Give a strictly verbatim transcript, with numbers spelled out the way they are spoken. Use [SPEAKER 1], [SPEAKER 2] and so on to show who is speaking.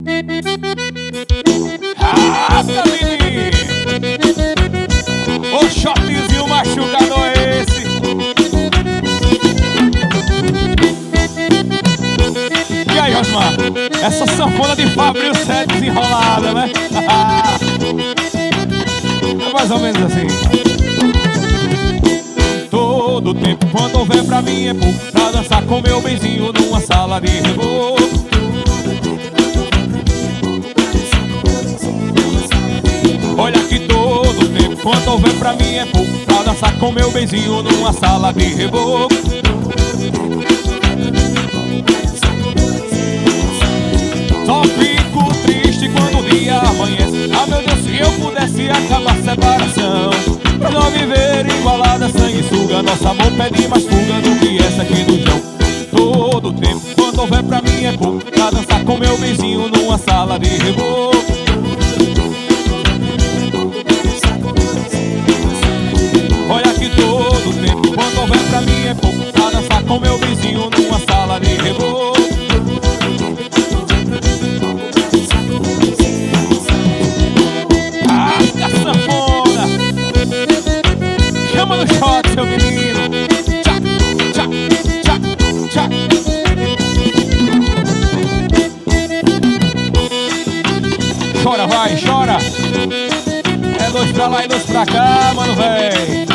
[SPEAKER 1] Rasga, menino! O shortzinho machucador é esse. E aí, Rosmar? Essa sanfona de Fabrício Sete desenrolada, né? É mais ou menos assim. Todo tempo quando houver pra mim é pouco, pra dançar com meu benzinho numa sala de reboco. Olha que todo tempo quando houver pra mim é pouco, pra dançar com meu benzinho numa sala de reboco. Só fico triste quando o dia amanhece. Ah, meu Deus, se eu pudesse acabar a separação, pra não viver igualada, sanguessuga. Nosso amor pede mais fuga do que essa aqui do chão. Todo tempo quando houver pra mim é pouco, pra dançar com meu benzinho numa sala de reboco. Olha que todo tempo quando houver pra mim é pouco, pra dançar com meu benzinho numa sala de reboco. Rasga a sanfona, chama no shot, seu menino. Tchá, tchá, tchá, tchá. Chora, vai, chora. É dois pra lá e dois pra cá, mano, véi.